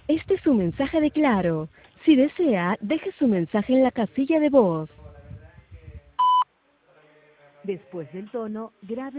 Este es su mensaje de Claro. Si desea, deje su mensaje en la casilla de voz. Después del tono, grabe